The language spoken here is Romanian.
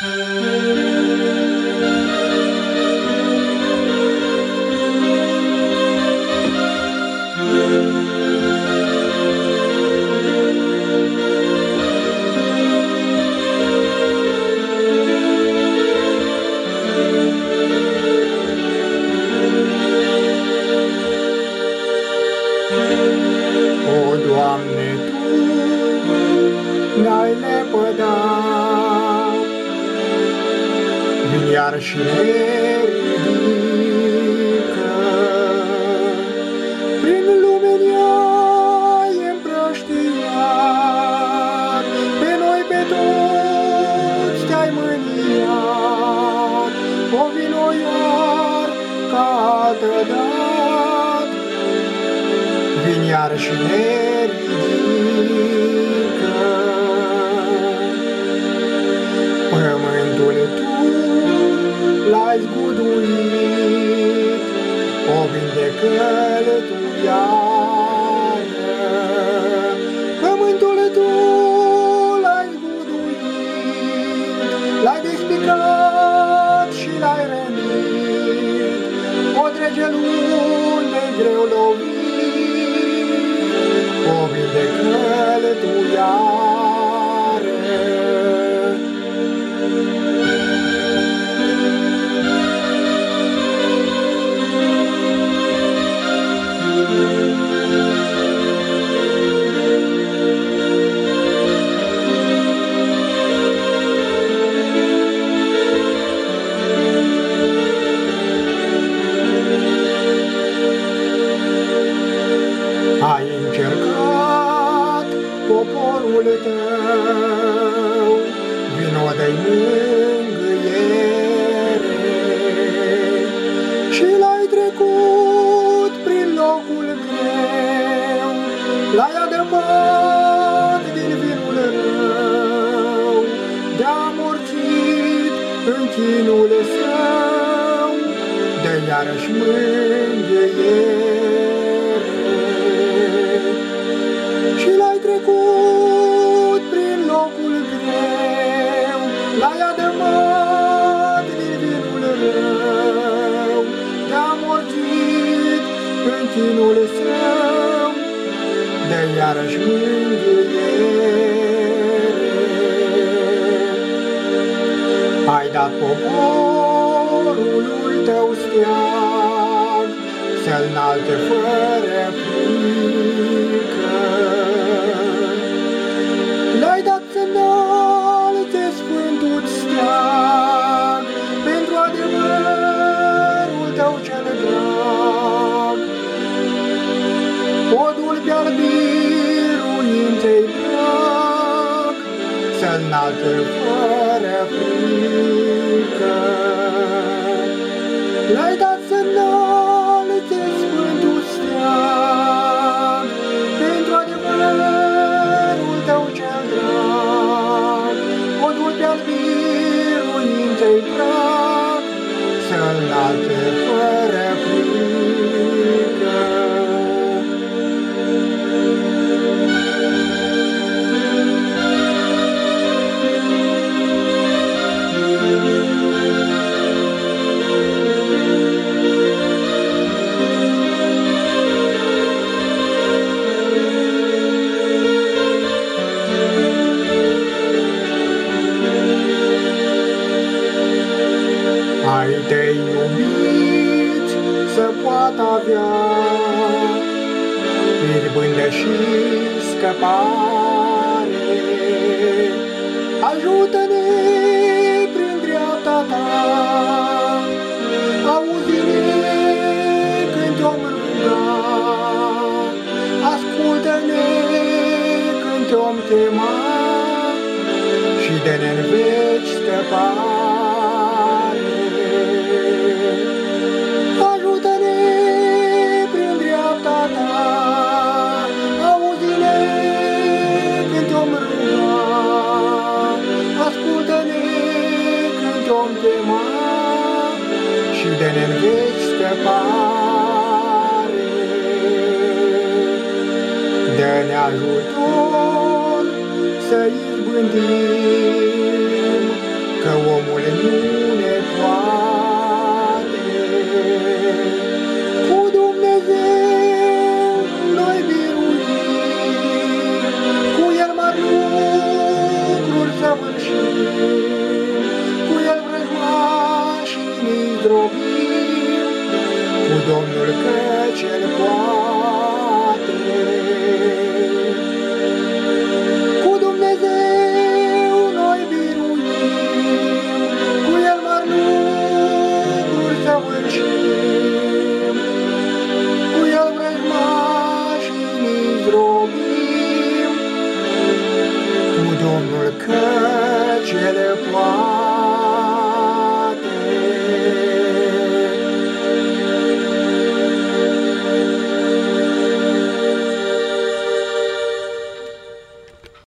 O, Doamne, Tu ne-ai lepădat, vin iar și ne ridică. Prin lume ne-ai împrăștiat, pe noi pe toți te-ai mâniat. O, vino iar ca altădat, vin iar și ne ridică. Pământul Tu l-ai zguduit, o vindecă-l Tu iară. Pământul Tu l-ai zguduit, l-ai despicat și l-ai rănit, o trece lunde greu lovit, o vindecă-l Tu iară. Ai încercat poporul Tău, vino dă-i mângâiere, și l-ai trecut prin locul greu, l-ai adăpat din vinul rău, de-a amorțit în chinul Său, dă iarăși mângâiere. Și l-ai trecut prin locul greu, l-ai adămat din vinul rău, de-a amorțit în chinul Său, dă iarăși mângâiere. Ai dat poporul Tău steag, să-l înalte fără frică. L-ai dat să înalte sfântul steag, pentru adevărul Tău cel drag. Podul pe-al biruinței drag, să-l înalte fără frică. L-ai dat să înalte sfântul steag, pentru adevărul Tău cel drag. Podul pe-al biruinței drag, să-l înalte fără frică. Ai Te iubit să poată avea izbândă și scăpare. Ajută-ne prin dreapta Ta, auzi-ne când Te-om ruga, ascultă-ne când Te-om chema, și dă-ne în veci scăpare. Ajută-ne prin dreapta Ta, auzi-ne când Te-om ruga, ascultă-ne când Te-om chema, și dă-ne în veci scăpare. Dă-ne ajutor să izbândim